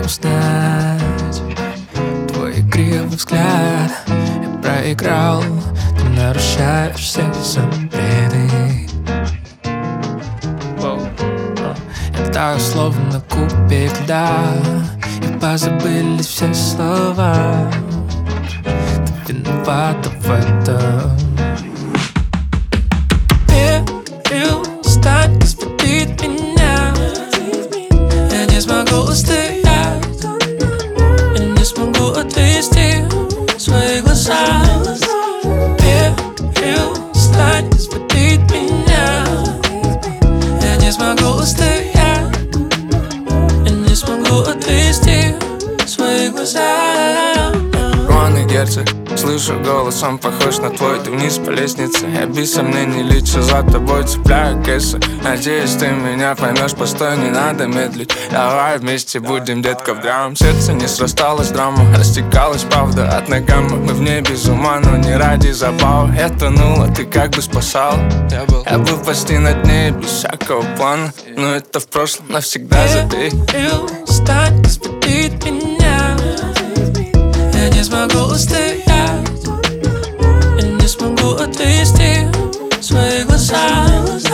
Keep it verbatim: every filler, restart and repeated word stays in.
узнать твой игривый взгляд. Я проиграл, ты нарушаешь все запреты. Я таю словно кубик льда, и позабылись все слова. Ты виновата в этом. Перестань изводить меня. Я не смогу устоять, я не смогу отвести свои глаза. Перестань изводить меня. Я не смогу устоять, я не смогу отвести свои глаза. Ронный герцог, слышу голос, он похож на твой. Ты вниз по лестнице, я без сомнений лечу за тобой, цепляю кэссы. Надеюсь, ты меня поймешь, постой, не надо медлить. Давай вместе будем, детка, в драм. Сердце не срасталось, драма растекалась, правда, от ногам. Мы в небе без ума, но не ради забав. Я тонула, ты как бы спасал. Я был, я был почти на дне, без всякого плана. Но это в прошлом, навсегда забей. Перестань изводить меня. Я не смогу устоять, я не смогу отвести свои глаза.